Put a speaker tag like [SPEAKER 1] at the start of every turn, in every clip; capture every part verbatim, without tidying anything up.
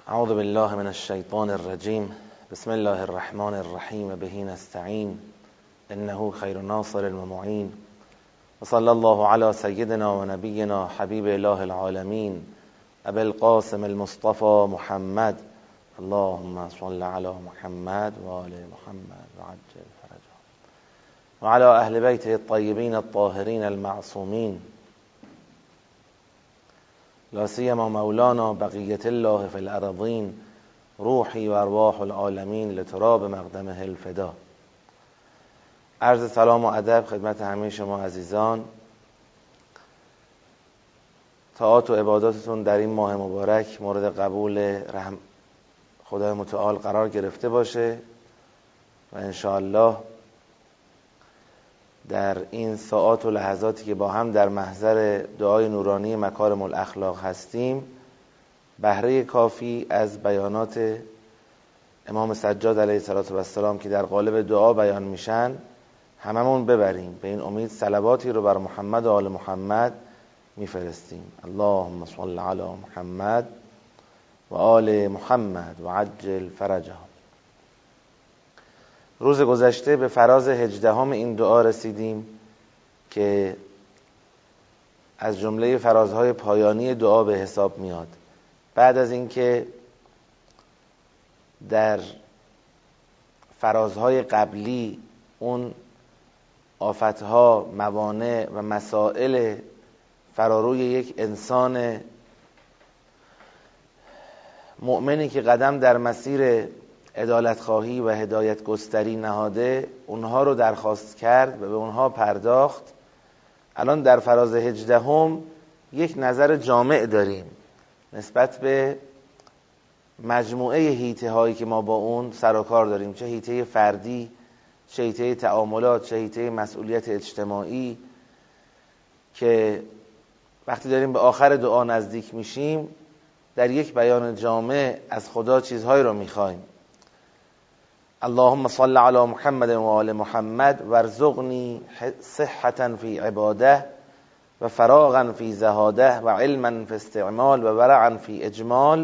[SPEAKER 1] اعوذ بالله من الشیطان الرجیم. بسم الله الرحمن الرحیم. به نستعین انه خیر ناصر و معین. و صلی الله علی سیدنا و نبینا حبیب اله العالمین ابی القاسم المصطفى محمد. اللهم صل علی محمد و آل محمد و عجل فرجهم و علی اهل بیته الطیبین الطاهرین المعصومین، لا سیما مولانا بقیت الله فی الارضین، روحی و ارواح العالمین لتراب مقدمه الفدا. عرض سلام و ادب خدمت همه شما عزیزان. طاعات و عباداتتون در این ماه مبارک مورد قبول رحم خدای متعال قرار گرفته باشه و انشاءالله در این ساعات و لحظاتی که با هم در محضر دعای نورانی مکارم الاخلاق هستیم، بهره کافی از بیانات امام سجاد علیه السلام که در قالب دعا بیان میشن هممون ببریم. به این امید صلواتی رو بر محمد و آل محمد میفرستیم. اللهم صل علی محمد و آل محمد و عجل فرجهم. روز گذشته به فراز هجدهم این دعا رسیدیم که از جمله فرازهای پایانی دعا به حساب میاد. بعد از اینکه در فرازهای قبلی اون آفتها، موانع و مسائل فراروی یک انسان مؤمنی که قدم در مسیر عدالت خواهی و هدایت گستری نهاده اونها رو درخواست کرد و به اونها پرداخت، الان در فراز هجدهم یک نظر جامع داریم نسبت به مجموعه هیته هایی که ما با اون سر و کار داریم، چه هیته فردی، چه هیته تعاملات، چه هیته مسئولیت اجتماعی، که وقتی داریم به آخر دعا نزدیک میشیم در یک بیان جامع از خدا چیزهایی رو میخوایم. اللهم صل علی محمد و آل محمد وارزقنی صحة فی عباده و فراغا فی زهاده و علما فی استعمال و ورعا فی اجمال.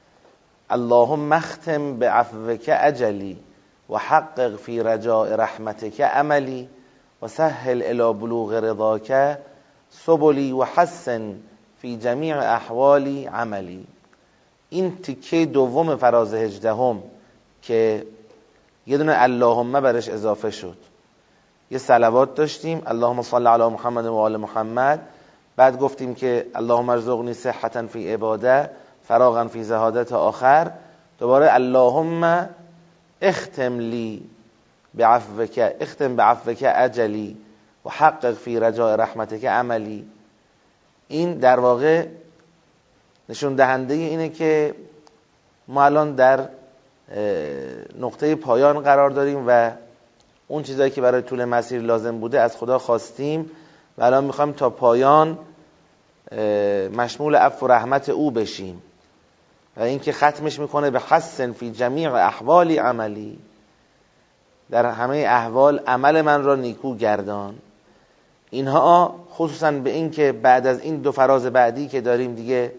[SPEAKER 1] اللهم اختم بعفوک اجلی و حقق فی رجاء رحمتک عملی و سهل الی بلوغ رضاک سبلی و حسن فی جمیع احوالی عملی. این تیکه دوم فراز هجدهم که یه دونه اللهم برش اضافه شد، یه صلوات داشتیم اللهم صل علی محمد و آل محمد، بعد گفتیم که اللهم ارزقنی صحة فی عباده فراغا فی زهاده تا آخر، دوباره اللهم اختم لی بعفوک اختم بعفوک اجلی و حقق فی رجاء رحمتک عملی. این در واقع نشون دهنده اینه که ما الان در نقطه پایان قرار داریم و اون چیزایی که برای طول مسیر لازم بوده از خدا خواستیم و الان میخوایم تا پایان مشمول عفو و رحمت او بشیم و این که ختمش میکنه به حسن فی جمیع احوالی عملی، در همه احوال عمل من را نیکو گردان. اینها خصوصا به این که بعد از این دو فراز بعدی که داریم دیگه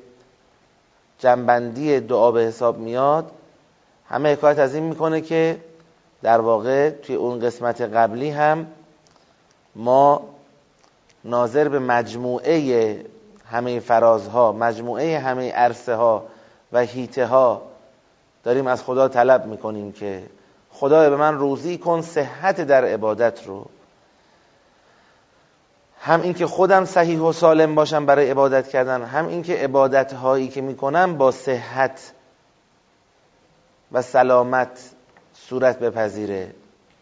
[SPEAKER 1] جنبندی دعا به حساب میاد، همه حکایت از این میکنه که در واقع توی اون قسمت قبلی هم ما ناظر به مجموعه همه فرازها، مجموعه همه عرصه ها و هیته ها داریم از خدا طلب میکنیم که خدای به من روزی کن صحت در عبادت رو، هم این که خودم صحیح و سالم باشم برای عبادت کردن، هم این که عبادت هایی که میکنم با صحت و سلامت صورت بپذیره.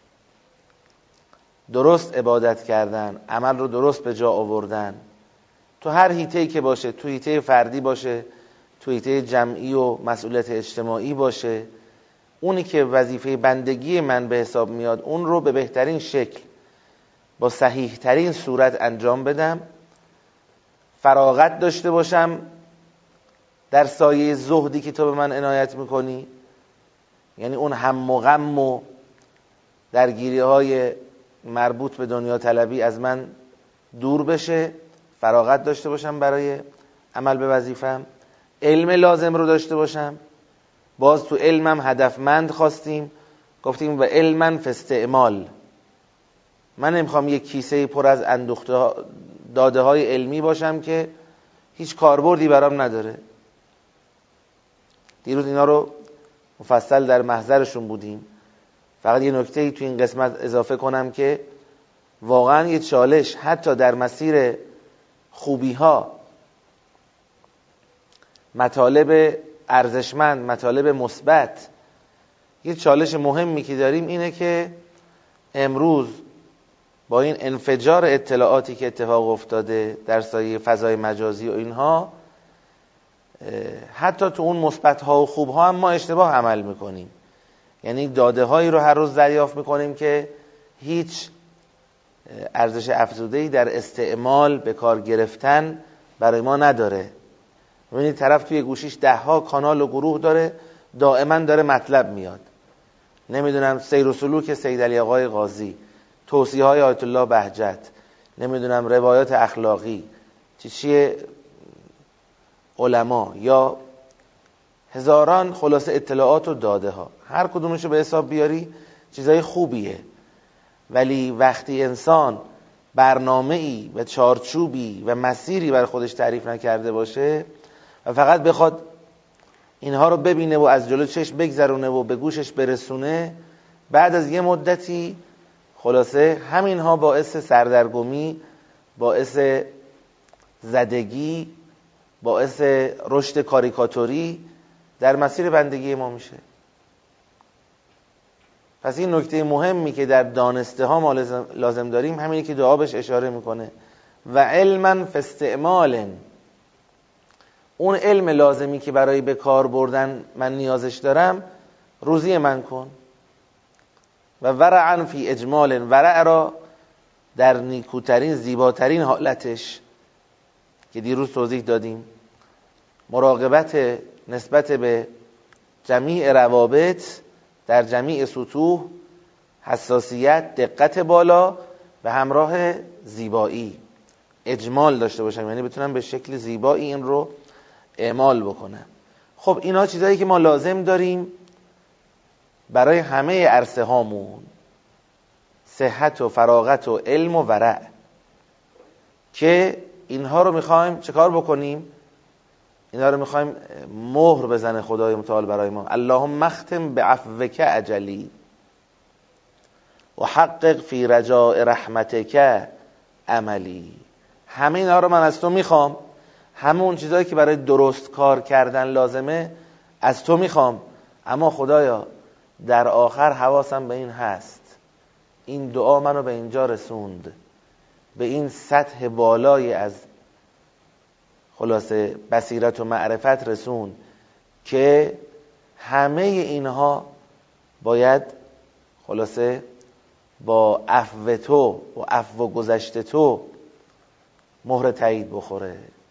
[SPEAKER 1] درست عبادت کردن، عمل رو درست به جا آوردن، تو هر هیته‌ای که باشه، تو هیته فردی باشه، تو هیته جمعی و مسئولیت اجتماعی باشه، اونی که وظیفه بندگی من به حساب میاد اون رو به بهترین شکل با صحیح ترین صورت انجام بدم، فراغت داشته باشم در سایه زهدی که تو به من عنایت میکنی، یعنی اون هم و غم و درگیری های مربوط به دنیا طلبی از من دور بشه، فراغت داشته باشم برای عمل به وظیفم، علم لازم رو داشته باشم باز تو علمم هدفمند خواستیم، گفتیم و علما فی استعمال. من نمیخوام یک کیسه پر از اندوخته داده های علمی باشم که هیچ کاربردی برام نداره. دیروز اینا رو مفصل در محضرشون بودیم. فقط یه نکته‌ای تو این قسمت اضافه کنم که واقعا یه چالش حتی در مسیر خوبی ها، مطالب ارزشمند، مطالب مثبت، یه چالش مهمی که داریم اینه که امروز با این انفجار اطلاعاتی که اتفاق افتاده در سایه فضای مجازی و اینها، حتی تو اون مثبت ها و خوب ها هم ما اشتباه عمل میکنیم. یعنی داده هایی رو هر روز دریافت میکنیم که هیچ ارزش افزوده‌ای در استعمال به کار گرفتن برای ما نداره. ببینید طرف توی گوشیش ده ها کانال و گروه داره، دائما داره مطلب میاد. نمیدونم سیر و سلوک سید علی آقای قاضی، توصیه های آیت الله بهجت، نمیدونم روایات اخلاقی چی چی علما، یا هزاران خلاصه اطلاعات و داده ها. هر کدومشو به حساب بیاری چیزای خوبیه، ولی وقتی انسان برنامه‌ای و چارچوبی و مسیری برای خودش تعریف نکرده باشه و فقط بخواد اینها رو ببینه و از جلو چشم بگذرونه و به گوشش برسونه، بعد از یه مدتی خلاصه همینها باعث سردرگمی، باعث زدگی، باعث رشد کاریکاتوری در مسیر بندگی ما میشه. پس این نکته مهمی که در دانسته ها ما لازم داریم همینی که دعا بهش اشاره میکنه و علما فی استعمال. اون علم لازمی که برای به کار بردن من نیازش دارم روزی من کن. و ورعا فی اجمال، ورع را در نیکوترین زیباترین حالتش که دیروز توضیح دادیم، مراقبت نسبت به جمیع روابط در جمیع سطوح، حساسیت، دقت بالا و همراه زیبایی، اجمال داشته باشم، یعنی بتونم به شکل زیبایی این رو اعمال بکنم. خب اینا چیزایی که ما لازم داریم برای همه عرصه هامون، صحت و فراغت و علم و ورع، که اینها رو میخوایم چه کار بکنیم؟ اینا رو میخوایم مهر بزنه خدای متعال برای ما. اللهم اختم بعفوک اجلی و حقق فی رجاء رحمتک عملی. همه اینا رو من از تو میخوام، همون چیزایی که برای درست کار کردن لازمه از تو میخوام، اما خدایا در آخر حواسم به این هست، این دعا منو به اینجا رسوند، به این سطح بالای از خلاصه بصیرت و معرفت رسوند که همه اینها باید خلاصه با عفو تو و عفو گذشته تو مهر تایید بخوره.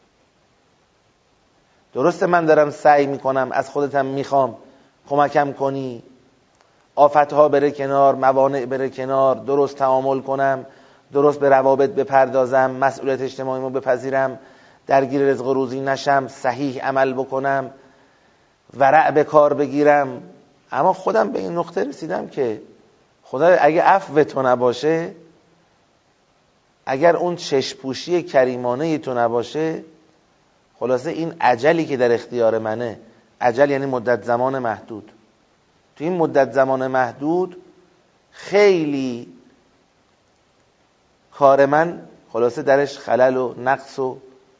[SPEAKER 1] درسته من دارم سعی میکنم، از خودتم میخوام کمکم کنی، آفتها بره کنار، موانع بره کنار، درست تعامل کنم، درست به روابط بپردازم، مسئولیت اجتماعیمو بپذیرم، درگیر رزق و روزی نشم، صحیح عمل بکنم، ورع به کار بگیرم. اما خودم به این نقطه رسیدم که خدا اگه عفو تو نباشه، اگر اون چشم‌پوشی کریمانه تو نباشه، خلاصه این اجلی که در اختیار منه، اجل یعنی مدت زمان محدود، تو این مدت زمان محدود خیلی کار من خلاصه درش خلل و نقص و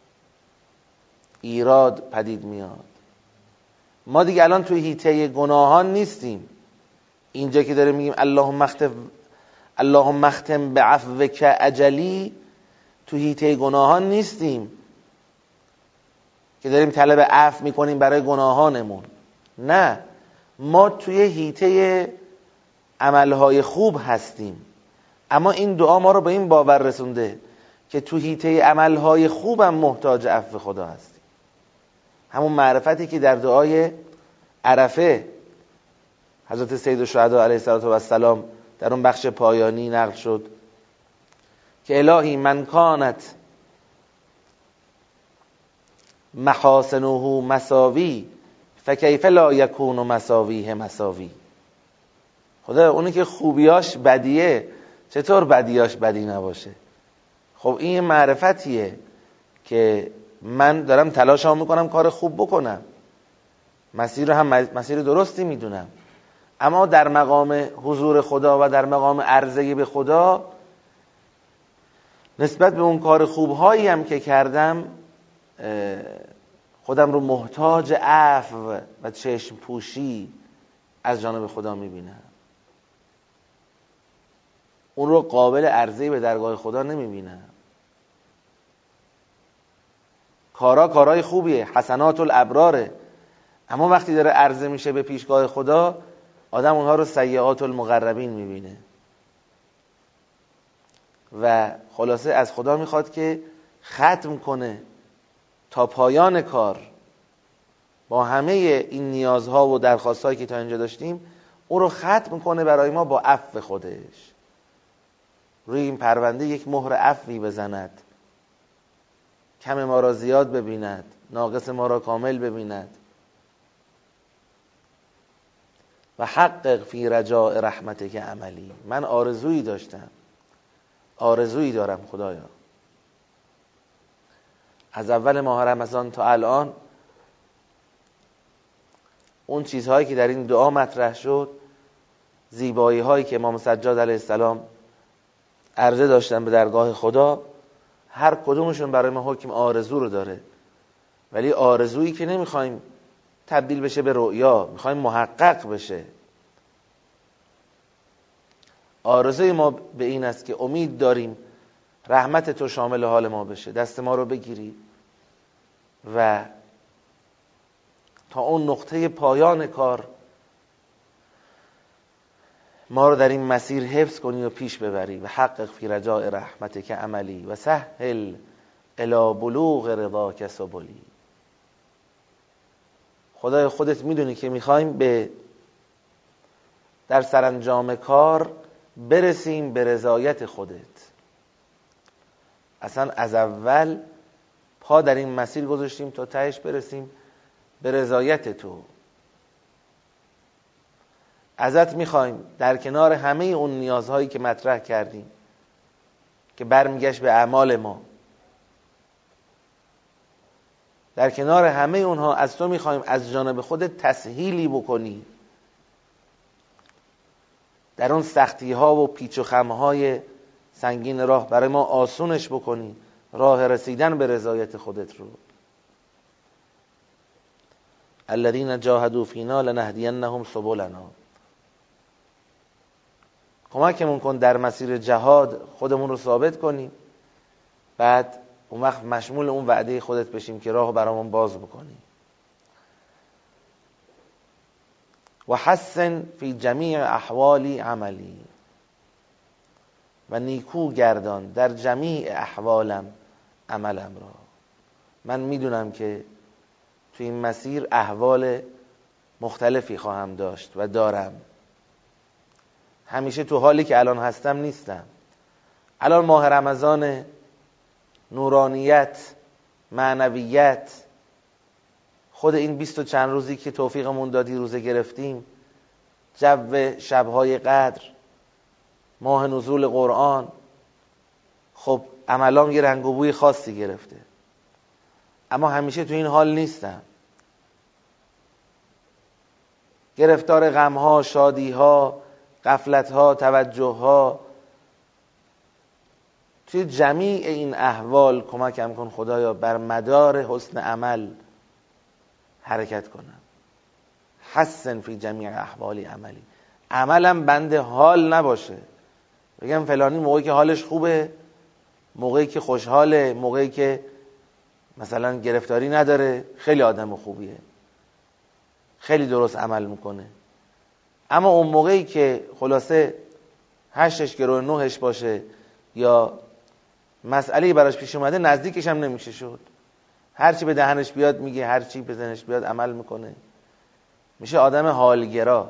[SPEAKER 1] ایراد پدید میاد. ما دیگه الان توی حیطه گناهان نیستیم. اینجا که داره میگیم اللهم اختم اللهم اختم بعفوک اجلی، تو حیطه گناهان نیستیم که داریم طلب عفو میکنیم برای گناهانمون. نه، ما توی حیطه عملهای خوب هستیم، اما این دعا ما رو به این باور رسونده که تو حیطه عملهای خوبم محتاج عفو خدا هستیم. همون معرفتی که در دعای عرفه حضرت سید الشهدا علیه السلام در اون بخش پایانی نقل شد که الهی من کانت محاسنه مساوی فکیف لا یکون مساویه مساوی. خدا اونی که خوبیاش بدیه چطور بدیاش بدی نباشه؟ خب این معرفتیه که من دارم تلاشمو میکنم کار خوب بکنم، مسیر رو هم مسیر درستی میدونم، اما در مقام حضور خدا و در مقام عرضه به خدا نسبت به اون کار خوبهایی هم که کردم خودم رو محتاج عفو و چشم پوشی از جانب خدا میبینم. اون رو قابل عرضه به درگاه خدا نمیبینم. کارا کارای خوبیه، حسنات الابراره، اما وقتی داره عرضه میشه به پیشگاه خدا آدم اونها رو سیئات المقربین میبینه و خلاصه از خدا میخواد که ختم کنه تا پایان کار با همه این نیازها و درخواستهایی که تا اینجا داشتیم، اون رو ختم کنه برای ما با عفو خودش، روی این پرونده یک مهر عفوی بزند، کم ما را زیاد ببیند، ناقص ما را کامل ببیند. و حقق فی رجاء رحمتک عملی. من آرزویی داشتم، آرزویی دارم خدایا، از اول ماه رمضان تا الان اون چیزهایی که در این دعا مطرح شد، زیبایی هایی که امام سجاد علیه السلام عرضه داشتن به درگاه خدا، هر کدومشون برای ما حکم آرزو رو داره، ولی آرزویی که نمیخوایم تبدیل بشه به رؤیا، میخوایم محقق بشه. آرزوی ما به این است که امید داریم رحمت تو شامل حال ما بشه، دست ما رو بگیری و تا اون نقطه پایان کار ما رو در این مسیر حفظ کنی و پیش ببری. و حقق فی رجاء رحمتک عملی و سهل الی بلوغ رضاک سبلی. خدای خودت میدونی که میخوایم به در سرانجام کار برسیم به رضایت خودت. اصلا از اول پا در این مسیر گذاشتیم تا تهش برسیم به رضایت تو. ازت میخوایم در کنار همه اون نیازهایی که مطرح کردیم که برمیگشت به اعمال ما، در کنار همه اونها از تو میخوایم از جانب خودت تسهیلی بکنی، در اون سختی ها و پیچ و خم های سنگین راه برای ما آسونش بکنی، راه رسیدن به رضایت خودت رو. الذین جاهدوا فینا لنهدینهم سبلنا. کمکمون کن در مسیر جهاد خودمون رو ثابت کنیم، بعد اون وقت مشمول اون وعده خودت بشیم که راهو برامون باز بکنی. و حسن فی جمیع احوالی عملی. و نیکو گردان در جمیع احوالم عملم را. من میدونم که تو این مسیر احوال مختلفی خواهم داشت و دارم، همیشه تو حالی که الان هستم نیستم. الان ماه رمضان، نورانیت، معنویت، خود این بیست و چند روزی که توفیقمون دادی روزه گرفتیم، جو شبهای قدر، ماه نزول قرآن، خب عملام یه رنگ و بوی خاصی گرفته، اما همیشه تو این حال نیستم. گرفتار غمها، شادیها، غفلتها، توجهها، توی جمیع این احوال کمکم کن خدایا بر مدار حسن عمل حرکت کنم. حسن فی جمیع احوالی عملی. عملم بند حال نباشه، بگم فلانی موقعی که حالش خوبه، موقعی که خوشحاله، موقعی که مثلا گرفتاری نداره، خیلی آدم خوبیه، خیلی درست عمل میکنه. اما اون موقعی که خلاصه هشتش گروه نهش باشه یا مسئلهی براش پیش اومده، نزدیکش هم نمیشه شد. هرچی به دهنش بیاد میگه، هرچی به ذهنش بیاد عمل میکنه، میشه آدم حالگرا.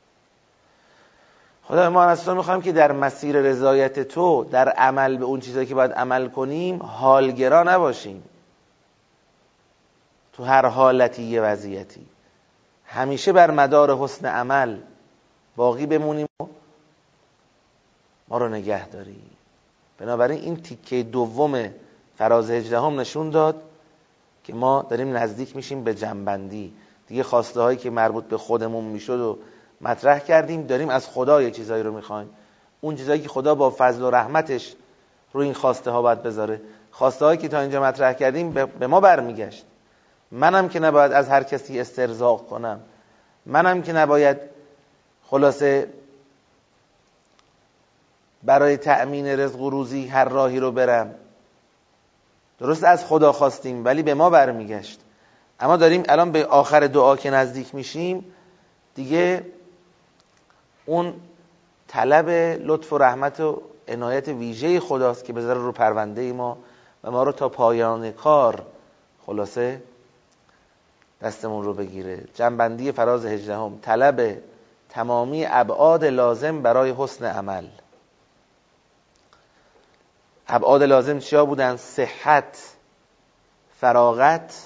[SPEAKER 1] خدا ما از تو میخوایم که در مسیر رضایت تو، در عمل به اون چیزایی که باید عمل کنیم، حالگرا نباشیم تو هر حالتی یه وضعیتی. همیشه بر مدار حسن عمل باقی بمونیم و ما رو نگه داری. بنابراین این تیکه دوم فراز هجدهم نشون داد که ما داریم نزدیک میشیم به جنبندی. دیگه خواسته هایی که مربوط به خودمون میشد و مطرح کردیم، داریم از خدا یه چیزایی رو میخوایم. اون چیزایی که خدا با فضل و رحمتش روی این خواسته ها باید بذاره. خواسته هایی که تا اینجا مطرح کردیم به ما برمیگشت. منم که نباید از هر کسی استرزاق کنم، منم که نباید خلاصه برای تأمین رزق و روزی هر راهی رو برم. درست از خدا خواستیم ولی به ما برمیگشت. اما داریم الان به آخر دعا که نزدیک میشیم، دیگه اون طلب لطف و رحمت و عنایت ویژه خداست که بذاره رو پرونده ما و ما رو تا پایان کار خلاصه دستمون رو بگیره. جنبندی فراز هجدهم، طلب تمامی ابعاد لازم برای حسن عمل. ابعاد لازم چیا بودن؟ صحت، فراغت،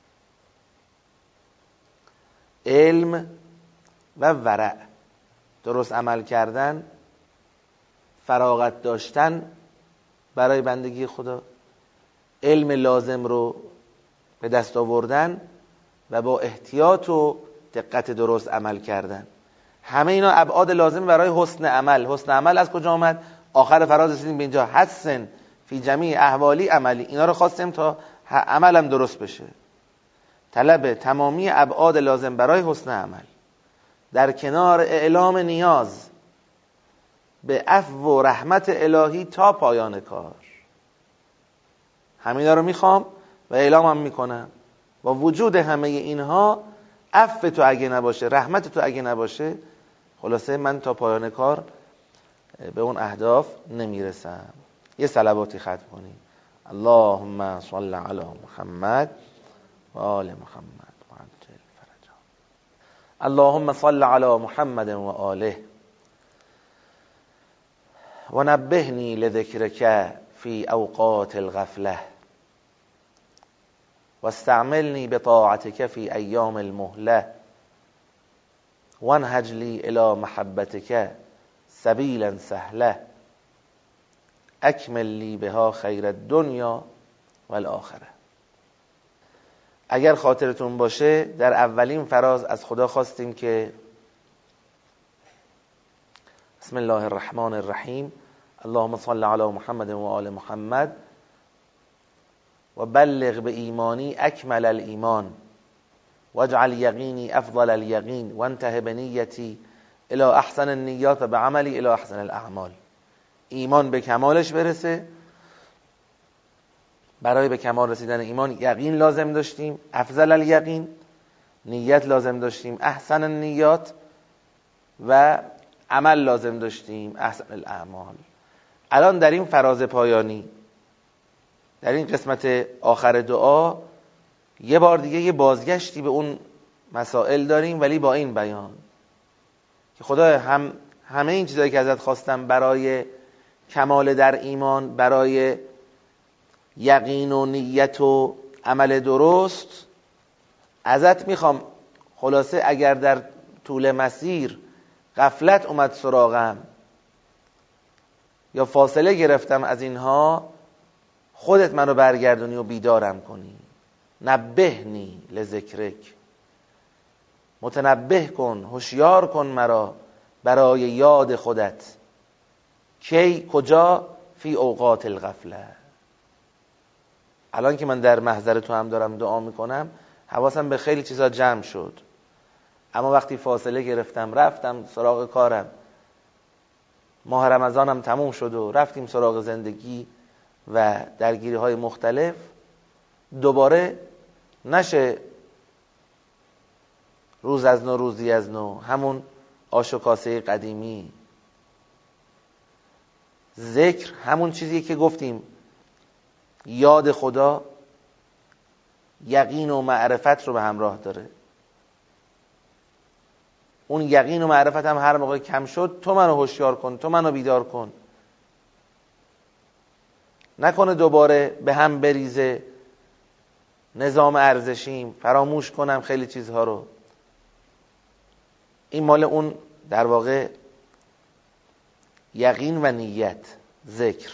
[SPEAKER 1] علم و ورع. درست عمل کردن، فراغت داشتن برای بندگی خدا، علم لازم رو به دست آوردن و با احتیاط و دقت درست عمل کردن. همه اینا ابعاد لازم برای حسن عمل. حسن عمل از کجا آمد؟ آخر فراز رسیدیم به اینجا، حسن فی جمیع احوالی عملی. اینا رو خواستیم تا عملم درست بشه. طلب تمامی ابعاد لازم برای حسن عمل در کنار اعلام نیاز به عفو و رحمت الهی تا پایان کار. همینا رو میخوام و اعلامم میکنم. با وجود همه اینها، عفو تو اگه نباشه، رحمت تو اگه نباشه، خلاصه من تا پایان کار به اون اهداف نمیرسم. یه صلواتی ختم کنیم. اللهم صل علی محمد و آل محمد و عجل فرجهم. اللهم صل علی محمد و آله و نبهنی لذکرک فی اوقات الغفله و استعملنی بطاعتک فی ایام المهله وانهج لی الی محبتک سبیلا سهله اکمل لی بها خیر الدنیا والآخره. اگر خاطرتون باشه در اولین فراز از خدا خواستیم که بسم الله الرحمن الرحیم اللهم صل علی محمد و آل محمد و بلغ به ایمانی اکمل الایمان واجعل یقینی افضل الیقین وانته بنیتی الی احسن النیات و به عملی الی احسن الاعمال. ایمان به کمالش برسه. برای به کمال رسیدن ایمان یقین لازم داشتیم، افضل الیقین، نیت لازم داشتیم، احسن النیات، و عمل لازم داشتیم، احسن الاعمال. الان در این فراز پایانی، در این قسمت آخر دعا، یه بار دیگه یه بازگشتی به اون مسائل داریم، ولی با این بیان که خدا هم همه این چیزایی که ازت خواستم برای کمال در ایمان، برای یقین و نیت و عمل درست، ازت میخوام خلاصه اگر در طول مسیر غفلت اومد سراغم یا فاصله گرفتم از اینها، خودت منو برگردونی و بیدارم کنی. نبهنی لذکرک، متنبه کن، هوشیار کن مرا برای یاد خودت. کی؟ کجا؟ فی اوقات الغفله. الان که من در محضر تو هم دارم دعا میکنم، حواسم به خیلی چیزا جمع شد، اما وقتی فاصله گرفتم رفتم سراغ کارم، ماه رمضانم تموم شد و رفتیم سراغ زندگی و درگیری های مختلف، دوباره نشه روز از نو روزی از نو همون آش و کاسه قدیمی. ذکر همون چیزی که گفتیم، یاد خدا یقین و معرفت رو به همراه داره. اون یقین و معرفت هم هر موقع کم شد، تو منو هوشیار کن، تو منو بیدار کن، نکنه دوباره به هم بریزه نظام ارزشیم، فراموش کنم خیلی چیزها رو. این مال اون در واقع یقین و نیت، ذکر.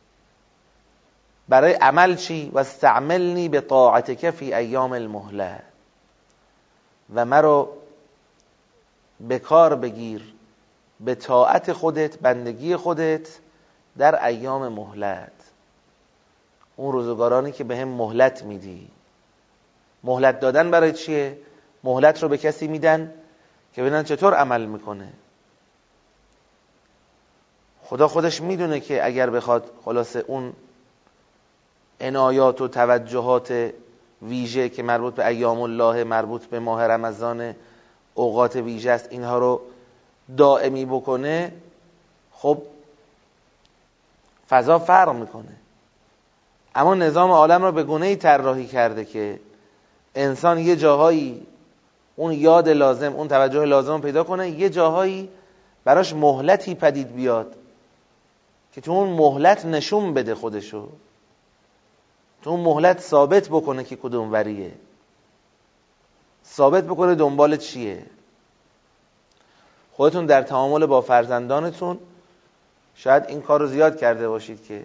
[SPEAKER 1] برای عمل چی؟ و استعملنی به طاعتک فی ایام المهله، و مرا به کار بگیر به طاعت خودت، بندگی خودت در ایام مهلت، اون روزگارانی که به هم مهلت میدی. مهلت دادن برای چیه؟ مهلت رو به کسی میدن که ببینن چطور عمل میکنه. خدا خودش میدونه که اگر بخواد خلاصه اون عنایات و توجهات ویژه که مربوط به ایام الله، مربوط به ماه رمضان، اوقات ویژه است، اینها رو دائمی بکنه، خب فضا فرق میکنه. اما نظام عالم رو به گونه‌ای طراحی کرده که انسان یه جاهایی اون یاد لازم، اون توجه لازم پیدا کنه، یه جاهایی براش مهلتی پدید بیاد که تو اون مهلت نشون بده خودشو، تو اون مهلت ثابت بکنه که کدوم وریه، ثابت بکنه دنبال چیه. خودتون در تعامل با فرزندانتون شاید این کار رو زیاد کرده باشید که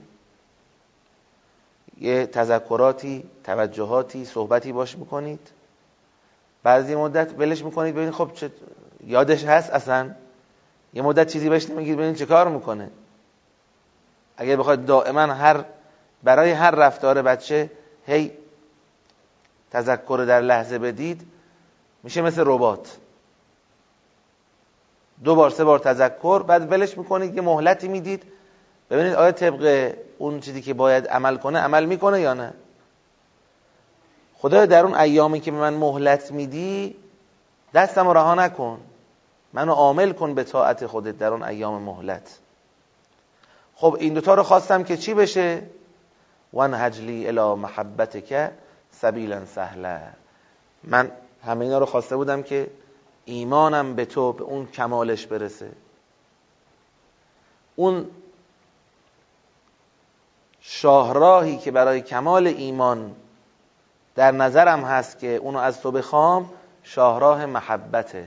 [SPEAKER 1] یه تذکراتی، توجهاتی، صحبتی باش میکنید، بعضی مدت ولش میکنید ببینید خب چه یادش هست اصلا، یه مدت چیزی بهش نمیگید ببینید چه کار میکنه. اگه بخواید دائما هر برای هر رفتار بچه هی تذکر در لحظه بدید، میشه مثل ربات، دو بار سه بار تذکر، بعد ولش میکنید، یه مهلتی میدید ببینید آیا طبق اون چیزی که باید عمل کنه عمل میکنه یا نه. خدایا در اون ایامی که به من مهلت میدی دستم رو رها نکن، منو عامل کن به طاعت خودت در اون ایام مهلت. خب این دوتا رو خواستم که چی بشه؟ وانهج لی الی محبتک سبیلا سهلا. من همه اینا رو خواسته بودم که ایمانم به تو به اون کمالش برسه. اون شاهراهی که برای کمال ایمان در نظرم هست که اونو از تو بخوام، شاهراه محبته.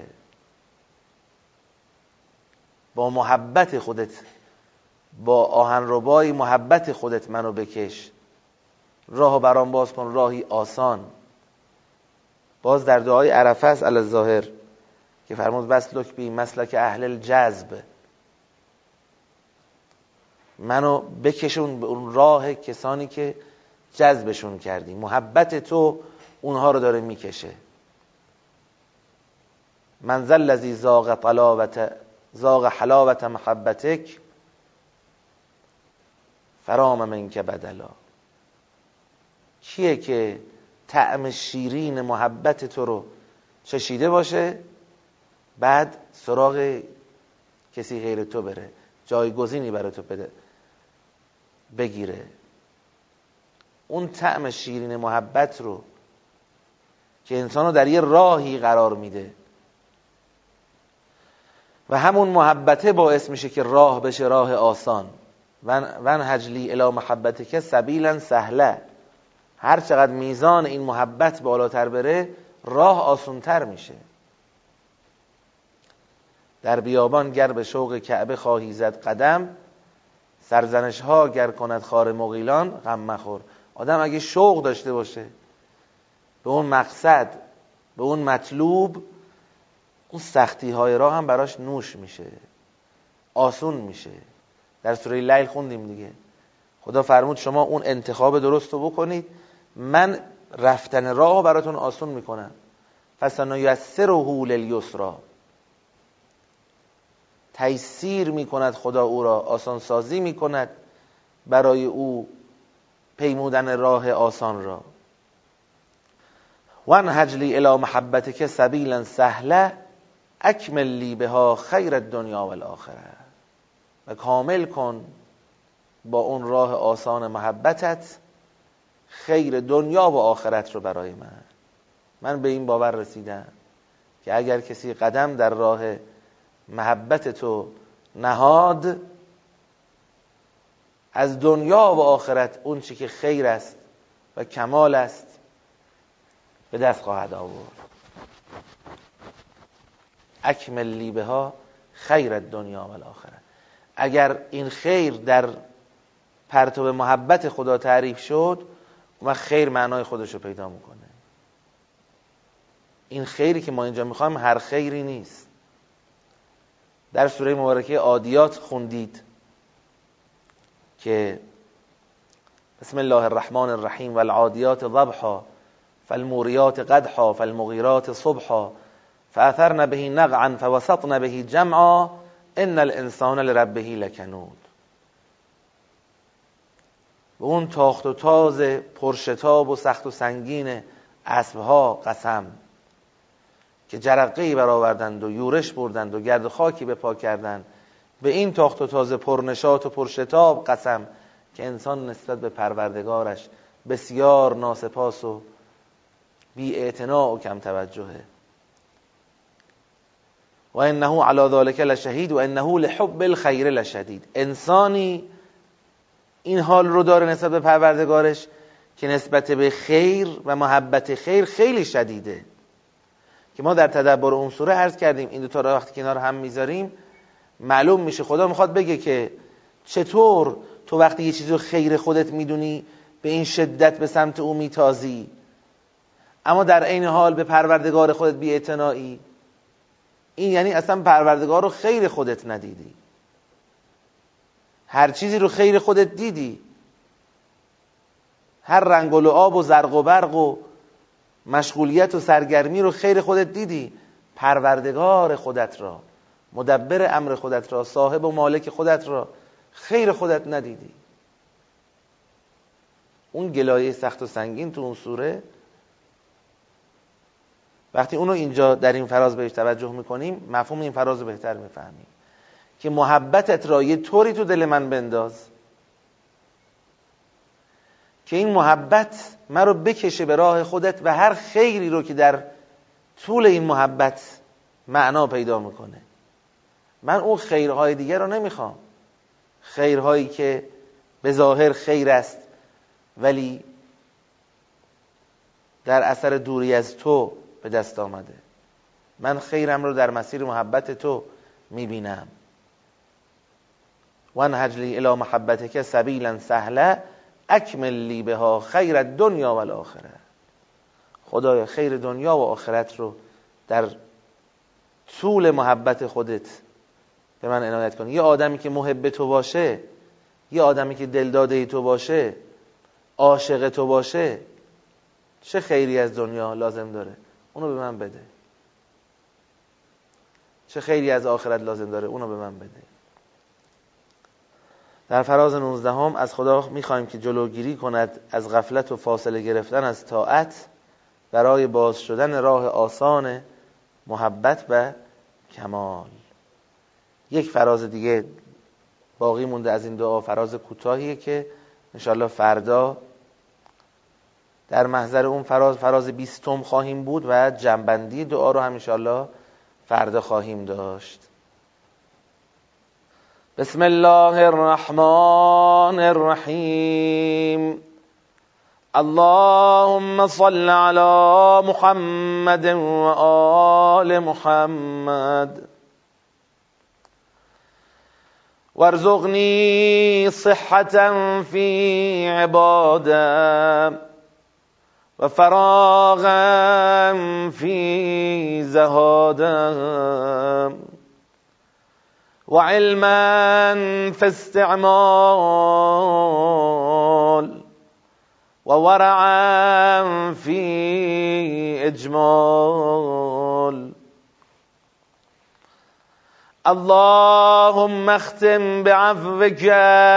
[SPEAKER 1] با محبت خودت، با آهنربای محبت خودت منو بکش، راهو برام باز کن، راهی آسان. باز در دعای عرفه است علی الظاهر که فرمود وسلک بی مسلک اهل الجذب، منو بکشون به اون راه کسانی که جذبشون کردی، محبت تو اونها رو داره میکشه. من ذا الذی ذاق طلاوت ذاق حلاوت محبتک فرام منک بدلا. کیه که طعم شیرین محبت تو رو چشیده باشه بعد سراغ کسی غیر تو بره، جایگزینی برای تو بده بگیره؟ اون طعم شیرین محبت رو که انسانو در یه راهی قرار میده و همون محبته باعث میشه که راه بشه راه آسان. وانهج لی الی محبتک سبیلا سهلا. هر چقدر میزان این محبت بالاتر بره راه آسانتر میشه. در بیابان گر به شوق کعبه خواهی زد قدم، سرزنش ها گر کند خار مغیلان غم مخور. آدم اگه شوق داشته باشه به اون مقصد، به اون مطلوب، اون سختی های راه هم براش نوش میشه، آسون میشه. در سوره لیل خوندیم دیگه، خدا فرمود شما اون انتخاب درست رو بکنید، من رفتن راه رو براتون آسون میکنم. فسنیسره للیسری، تیسیر میکند خدا او را، آسان سازی میکند برای او پیمودن راه آسان را. وانهج لی الی محبتک سبیلا سهلا اکمل لی بها خیر الدنیا والآخره. و کامل کن با اون راه آسان محبتت خیر دنیا و آخرت رو برای من. من به این باور رسیدم که اگر کسی قدم در راه محبت تو نهاد، از دنیا و آخرت اون چی که خیر است و کمال است به دست خواهد آورد. اکمل لی بها خیر الدنیا و الاخره. اگر این خیر در پرتو محبت خدا تعریف شد و خیر معنای خودش رو پیدا میکنه. این خیری که ما اینجا میخوایم هر خیری نیست. در سوره مبارکه عادیات خوندید که بسم الله الرحمن الرحیم والعادیات ضبحا فالموریات قدحا فالمغیرات صبحا فاثرن به نقعا فوسطن به جمعا ان الانسان لربه لکنود. و اون تاخت و تاز پرشتاب و سخت و سنگین اسبها قسم که جرقه‌ای برآوردند و یورش بردند و گرد و خاکی به پا کردند، به این تاخت و تاز پرنشاط و پرشتاب قسم که انسان نسبت به پروردگارش بسیار ناسپاس و بی اعتنا و کم توجهه. و انه علی ذلک لشهید و انه لحب الخیر لشدید. انسانی این حال رو داره نسبت به پروردگارش که نسبت به خیر و محبت خیر خیلی شدیده، که ما در تدبر اون سوره عرض کردیم این دو تا رو وقتی کنار هم میذاریم معلوم میشه خدا میخواد بگه که چطور تو وقتی یه چیزی رو خیر خودت میدونی به این شدت به سمت او میتازی، اما در عین حال به پروردگار خودت بی اعتنایی. این یعنی اصلا پروردگار رو خیر خودت ندیدی، هر چیزی رو خیر خودت دیدی، هر رنگ و لعاب و زرق و برق و مشغولیت و سرگرمی رو خیر خودت دیدی، پروردگار خودت را، مدبر امر خودت را، صاحب و مالک خودت را خیر خودت ندیدی. اون گلایه سخت و سنگین تو اون سوره وقتی اونو اینجا در این فراز بهش توجه میکنیم مفهوم این فراز رو بهتر میفهمیم که محبتت را یه طوری تو دل من بنداز که این محبت من رو بکشه به راه خودت و هر خیری رو که در طول این محبت معنا پیدا میکنه. من اون خیرهای دیگر رو نمیخوام، خیرهایی که به ظاهر خیر است ولی در اثر دوری از تو به دست آمده. من خیرم رو در مسیر محبت تو میبینم. وانهج لی الی محبتک سبیلا سهلا اکمل لی بها خیر الدنیا و الاخره. خدایا خیر دنیا و آخرت رو در طول محبت خودت به من عنایت کن. یه آدمی که محب تو باشه، یه آدمی که دلداده تو باشه، عاشق تو باشه، چه خیری از دنیا لازم داره؟ اونو به من بده. چه خیری از آخرت لازم داره؟ اونو به من بده. در فراز نوزدهم از خدا میخوایم که جلوگیری کند از غفلت و فاصله گرفتن از طاعت برای باز شدن راه آسان محبت و کمال. یک فراز دیگه باقی مونده از این دعا، فراز کوتاهیه که انشالله فردا در محضر اون فراز فراز بیستم خواهیم بود و جنبندی دعا رو هم انشالله فردا خواهیم داشت. بسم الله الرحمن الرحیم. اللهم صل علی محمد و آل محمد وارزقنی صحة فی عباده و فراغا فی زهاده و علما فی استعمال و ورعا فی اجمال. اللهم اختم بعفوك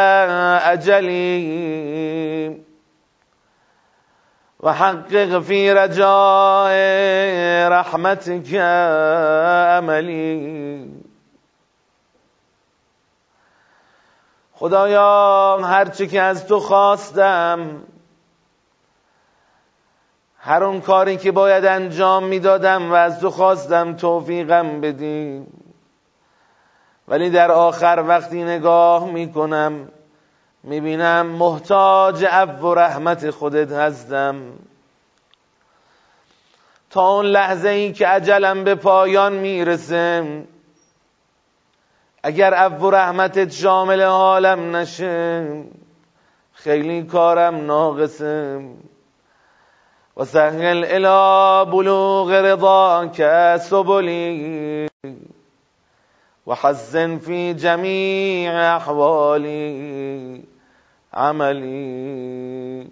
[SPEAKER 1] اجلی و حقق فی رجاء رحمتك املی. خدایا هرچی که از تو خواستم، هر اون کاری که باید انجام میدادم و از تو خواستم توفیقم بدی، ولی در آخر وقتی نگاه میکنم میبینم محتاج عفو و رحمت خودت هستم. تا اون لحظه ای که اجلم به پایان میرسه، اگر عفو و رحمتت شامل حالم نشه خیلی کارم ناقصه. و سهل الی بلوغ رضاک سبلی و حسن فی جمیع احوالی عملی.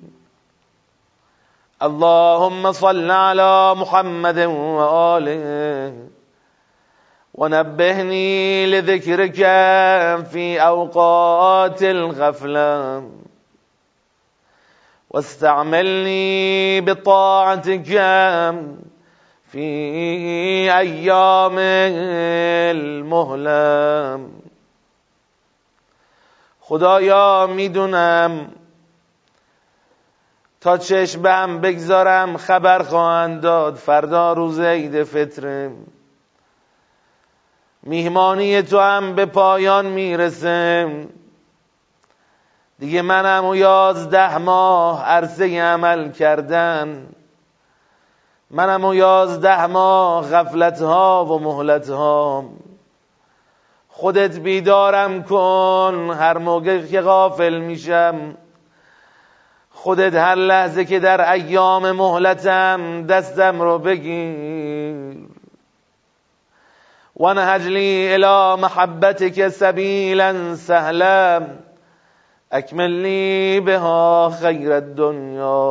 [SPEAKER 1] اللهم صل على محمد و آله و نبهنی لذکرک فی اوقات الغفله واستعملني بطاعتك في أيام المهلة. خدایا میدونم تا چشم به هم بگذارم خبر خواهند داد فردا روز عید فطر، میهمانی تو هم به پایان میرسه. دیگه منم و یازده ماه عرصه عمل کردن، منم و یازده ماه غفلتها و مهلتها. خودت بیدارم کن هر موقع که غافل میشم، خودت هر لحظه که در ایام مهلتم دستم رو بگیر. و نهج لی الی محبتک سبیلا سهلا اکمل لی بها خیر الدنیا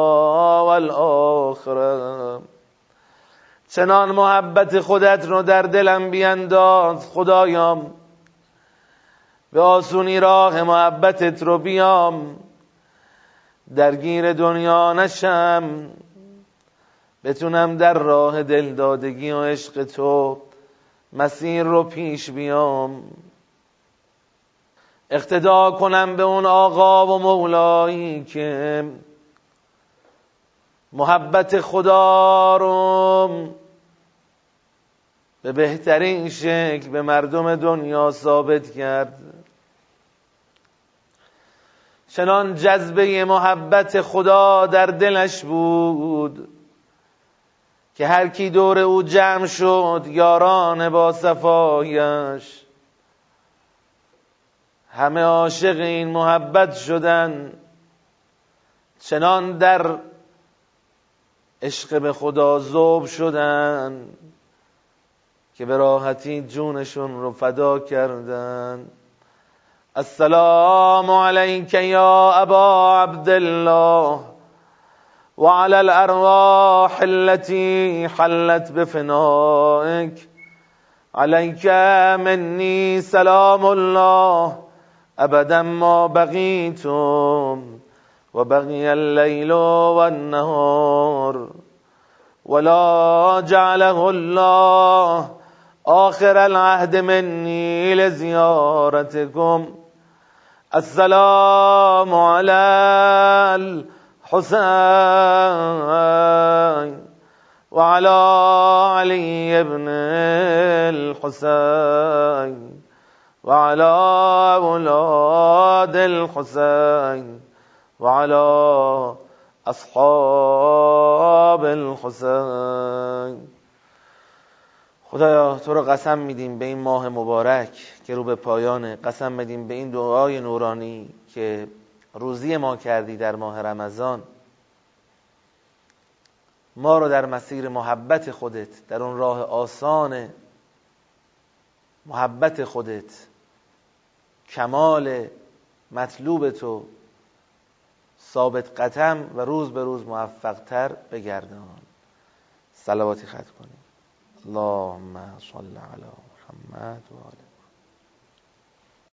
[SPEAKER 1] والآخره. چنان محبت خودت رو در دلم بینداز خدایام، به آسونی راه محبتت رو بیام، درگیر دنیا نشم، بتونم در راه دلدادگی و عشق تو مسیر رو پیش بیام، اقتدا کنم به اون آقا و مولایی که محبت خدا رو به بهترین شکل به مردم دنیا ثابت کرد. چنان جذبه محبت خدا در دلش بود که هر کی دور او جمع شد یاران با صفایش همه عاشق این محبت شدن. چنان در عشق به خدا ذوب شدن که به راحتی جونشون رو فدا کردن. السلام علیک یا ابا عبدالله و علی الارواح التي حلت بفنائک، علیک منی سلام الله ابدا ما بقیتم و بقی اللیل و النهار ولا جعله الله آخر العهد منی لزیارتکم. السلام علی الحسین و علی علی ابن الحسین و علی اولاد الحسین و علی اصحاب الحسین. خدایا تو رو قسم میدیم به این ماه مبارک که رو به پایانه، قسم میدیم به این دعای نورانی که روزی ما کردی در ماه رمضان، ما رو در مسیر محبت خودت، در اون راه آسان محبت خودت، کمال مطلوب تو ثابت قدم و روز به روز موفق تر بگردان. صلواتی ختم کنیم. اللهم صل علی محمد و آله